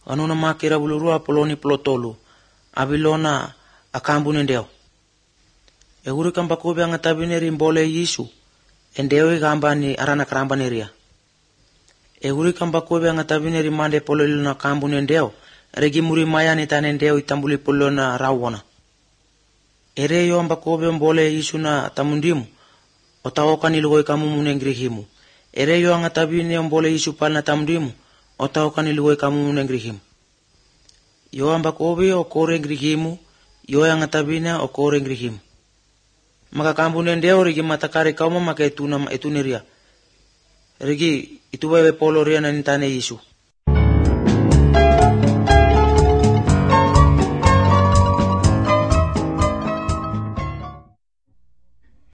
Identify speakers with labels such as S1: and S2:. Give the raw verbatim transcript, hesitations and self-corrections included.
S1: Ano na makira bulurua poloni plotolu. Abilona akambu nendeo. Eguri kamba kobe ang atabineri mbole Yesu. Endeo igamba ni arana karamba neria. Eguri kamba kobe ang atabineri mande pololu na kambu nendeo. Regi muri maya ni tanendeo itambuli polo na rawona. Ere yo amba kobe mbole Yesu na tamundimu. Otaoka nilugoi kamu munengrihimu. Ere yo ang atabine mbole Yesu pal na tamundimu. Otaoka nilugoi kamu munengrihimu. Yo amba kobe o kore ngrihimu. Yo ang atabine o kore ngrihimu. Maka kambu nendeo regi matakare kauma maka etuna etuneria. Regi ituwewe polo ria na nitane Yesu.